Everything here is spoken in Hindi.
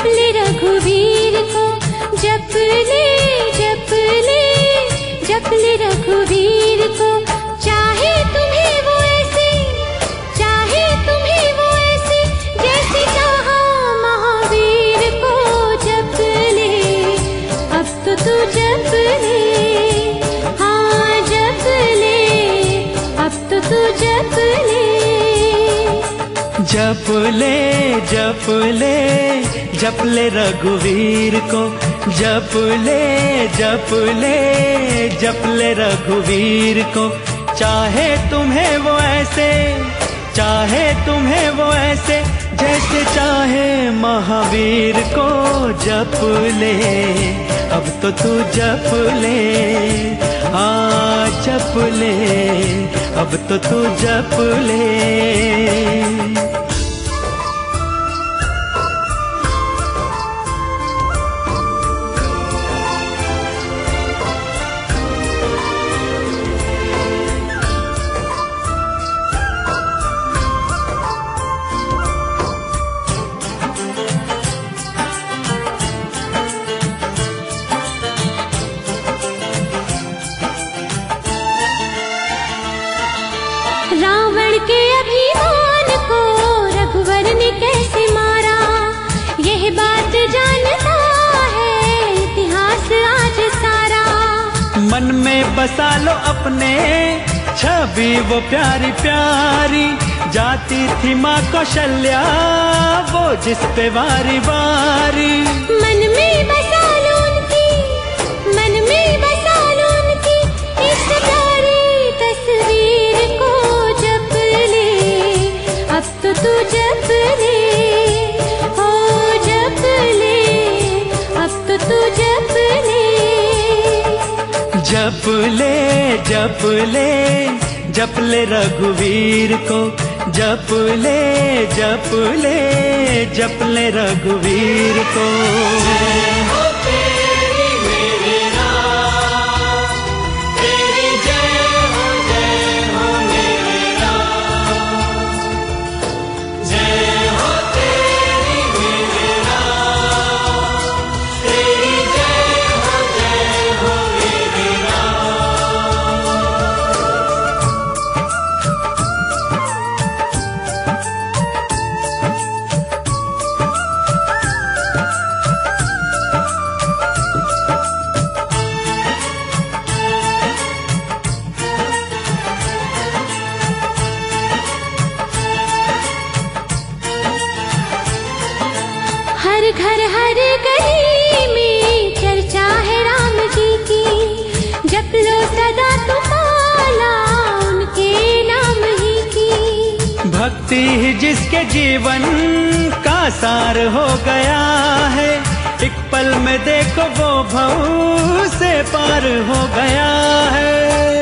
जप ले रघुवीर को, जप ले जप ले जप ले रघुवीर को। चाहे तुम्हें वो ऐसे, चाहे तुम्हें वो ऐसे, जैसे चाहा महावीर को। जप ले अब तो तू जप ले, हाँ जप ले अब तो तू जप ले। जप ले जप ले जप ले रघुवीर को, जप ले जप ले जप ले रघुवीर को। चाहे तुम्हें वो ऐसे, चाहे तुम्हें वो ऐसे, जैसे चाहे महावीर को। जप ले अब तो तू जप ले, हाँ जप ले अब तो तू जप ले। रावण के अभिमान को रघुवर ने कैसे मारा, यह बात जानता है इतिहास आज सारा। मन में बसा लो अपने छवि वो प्यारी प्यारी, जाती थी माँ कौशल्या वो जिस पे वारी वारी। मन में बसा लो उनकी, मन में बसा लो उनकी इस प्यारी तस्वीर को। जप ले अब तो तू जप ले, ओ जप ले अब तो तू जप ले। जप ले जप ले जप ले रघुवीर को, जप ले जप ले जप ले रघुवीर को। हर घर हर गली में चर्चा है राम जी की, जप लो सदा तुम माला उनके नाम ही की। भक्ति ही जिसके जीवन का सार हो गया है, एक पल में देखो वो भव से पार हो गया है।